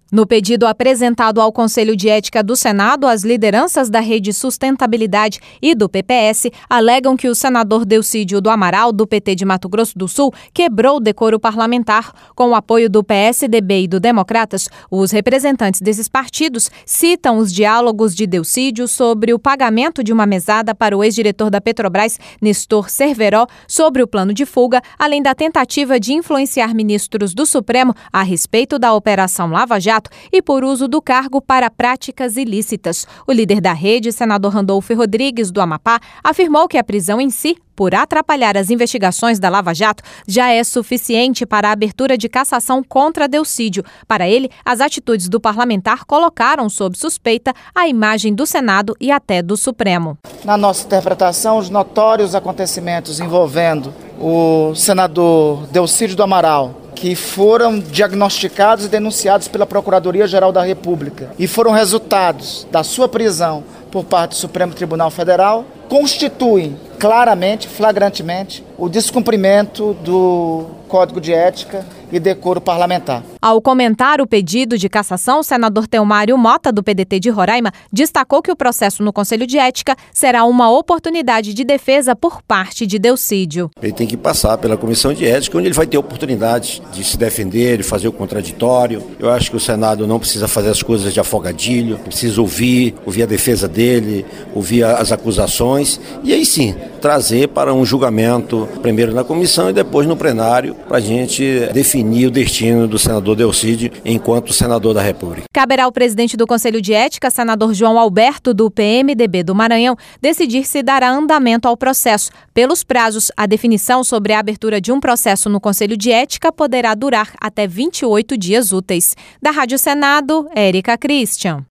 No pedido apresentado ao Conselho de Ética do Senado, as lideranças da Rede Sustentabilidade e do PPS alegam que o senador Delcídio do Amaral, do PT de Mato Grosso do Sul, quebrou o decoro parlamentar. Com o apoio do PSDB e do Democratas, os representantes desses partidos citam os diálogos de Delcídio sobre o pagamento de uma mesada para o ex-diretor da Petrobras, Nestor Cerveró, sobre o plano de fuga, além da tentativa de influenciar ministros do Supremo a respeito da Operação Lava Jato e por uso do cargo para práticas ilícitas. O líder da rede, senador Randolfo Rodrigues, do Amapá, afirmou que a prisão em si, por atrapalhar as investigações da Lava Jato, já é suficiente para a abertura de cassação contra Delcídio. Para ele, as atitudes do parlamentar colocaram sob suspeita a imagem do Senado e até do Supremo. Na nossa interpretação, os notórios acontecimentos envolvendo o senador Delcídio do Amaral, que foram diagnosticados e denunciados pela Procuradoria-Geral da República e foram resultados da sua prisão por parte do Supremo Tribunal Federal, constituem claramente, flagrantemente, o descumprimento do Código de Ética e Decoro Parlamentar. Ao comentar o pedido de cassação, o senador Telmário Mota, do PDT de Roraima, destacou que o processo no Conselho de Ética será uma oportunidade de defesa por parte de Delcídio. Ele tem que passar pela Comissão de Ética, onde ele vai ter oportunidade de se defender, de fazer o contraditório. Eu acho que o Senado não precisa fazer as coisas de afogadilho, precisa ouvir a defesa dele, ouvir as acusações e aí sim, trazer para um julgamento, primeiro na comissão e depois no plenário, para a gente definir o destino do senador Delcídio enquanto senador da República. Caberá ao presidente do Conselho de Ética, senador João Alberto, do PMDB do Maranhão, decidir se dará andamento ao processo. Pelos prazos, a definição sobre a abertura de um processo no Conselho de Ética poderá durar até 28 dias úteis. Da Rádio Senado, Érica Christian.